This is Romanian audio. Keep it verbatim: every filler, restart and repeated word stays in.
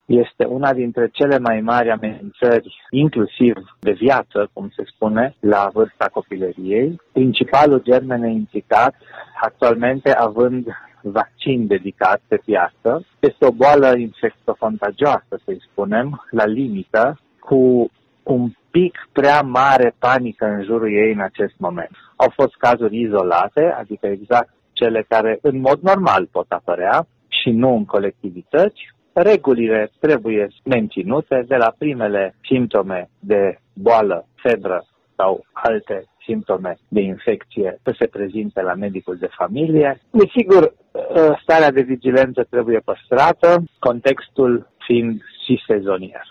este una dintre cele mai mari amenințări, inclusiv de viață, cum se spune, la vârsta copilăriei. Principalul germen implicat, actualmente având vaccin dedicat pe piață, este o boală infectocontagioasă, să-i spunem, la limită, cu un pic prea mare panică în jurul ei în acest moment. Au fost cazuri izolate, adică exact cele care în mod normal pot apărea și nu în colectivități. Regulile trebuie menținute de la primele simptome de boală, febră sau alte simptome de infecție să se prezinte la medicul de familie. Desigur, starea de vigilență trebuie păstrată, contextul fiind și sezonier.